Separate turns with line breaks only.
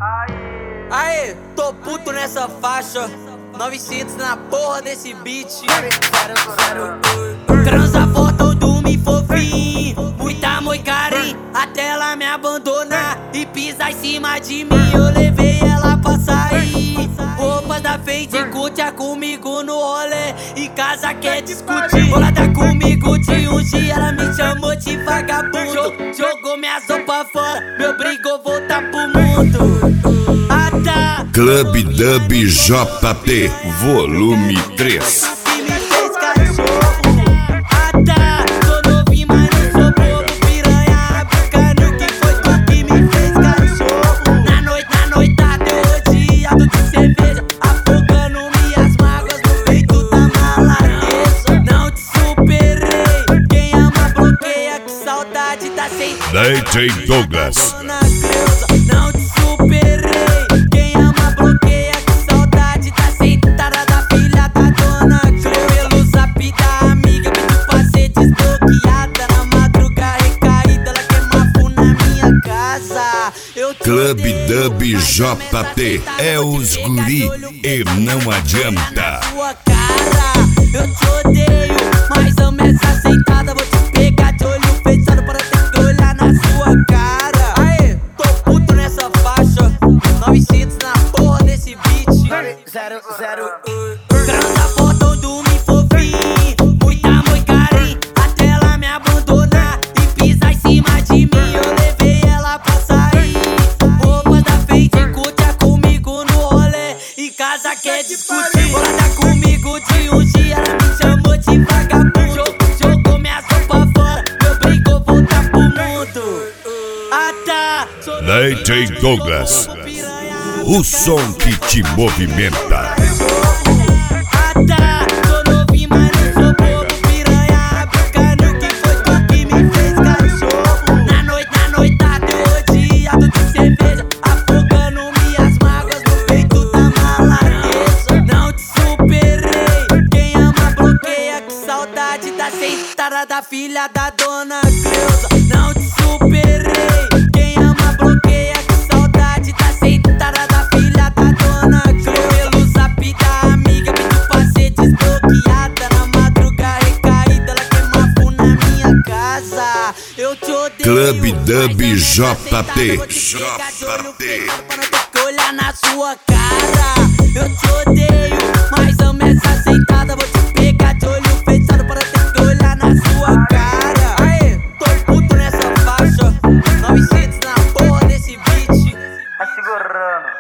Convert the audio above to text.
Aê, tô puto nessa faixa, 900 na porra desse beat. Transa forte ou dorme fofinho, muito amor e carinho, até ela me abandonar e pisar em cima de mim. Eu levei ela pra sair, roupa da Fendi, curtia comigo no rolê, em casa quer discutir. Bolada comigo de um dia, ela me chamou de vagabundo, jogou minhas roupas fora, me obrigou a voltar pro mundo.
Clube Dub JP, volume 3. DJ Douglas.
Não te superei, quem ama bloqueia, que saudade da sentada da filha da dona Creu. Pelo zap da amiga, pediu pra ser desbloqueada. Na madruga recaída, ela queima fogo na minha casa.
Clube Dub JP é os guri e não adianta.
Sua cara, eu te odeio, mas amo essa sentada. Vou te pegar de olho fechado para ter que olhar na sua cara. Aê, tô puto nessa faixa, 900 na porra desse beat. Transa forte ou dorme fofinho, muito amor e carinho, até ela me abandonar e pisar em cima de mim. Eu levei ela pra sair, roupa da Fendi, curtia comigo no rolê, em casa quer discutir. Bolada comigo de um dia, ela me chamou de vagabundo, jogou minhas roupas fora, me obrigou a voltar pro mundo.
DJ Douglas, o som que te movimenta.
Tô novinho, mas não sou bobo, piranha. Brincando que foi tu que me fez cachorro. Na noitada eu odiado de cerveja, afogando minhas mágoas no peito da maladeza. Não te superei, quem ama bloqueia, que saudade da sentada da filha da dona Creuza. Não te superei, quem ama bloqueia, que saudade da sentada da filha da dona Creu. Pelo zap da amiga, pediu pra ser desbloqueada. Na madruga recaída, ela queima fogo na minha casa. Eu te odeio,
Clube Dub JP.
Olhar na sua cara, eu te odeio, mas amo essa sentada. Vou te pegar de olho fechado para ter que olhar na sua cara. Aê, tô puto nessa faixa, 900 na porra desse beat. Tá segurando.